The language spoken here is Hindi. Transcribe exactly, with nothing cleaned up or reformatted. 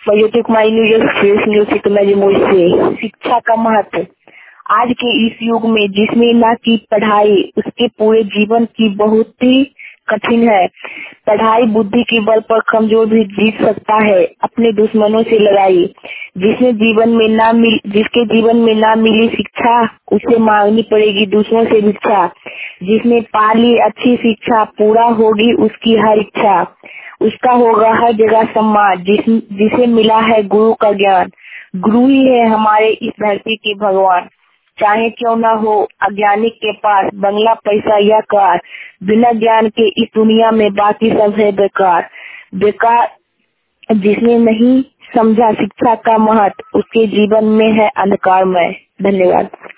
वयोति Kumari news express news technology से शिक्षा का महत्व। आज के इस युग में जिसमें ना की पढ़ाई उसके पूरे जीवन की बहुत ही कठिन है। पढ़ाई बुद्धि के बल पर कमजोर भी जीत सकता है अपने दुश्मनों से लड़ाई। जिसने जीवन में ना मिल जिसके जीवन में ना मिली शिक्षा उसे मांगनी पड़ेगी दूसरों से भिक्षा। जिसने पा ली अच्छी शिक्षा पूरा होगी उसकी हर इच्छा। उसका होगा हर जगह सम्मान जिस जिसे मिला है गुरु का ज्ञान। गुरु ही है हमारे इस धरती के भगवान। चाहे क्यों ना हो अज्ञानी के पास बंगला पैसा या कार, बिना ज्ञान के इस दुनिया में बाकी सब है बेकार। बेकार जिसने नहीं समझा शिक्षा का महत्व उसके जीवन में है अंधकारमय। धन्यवाद।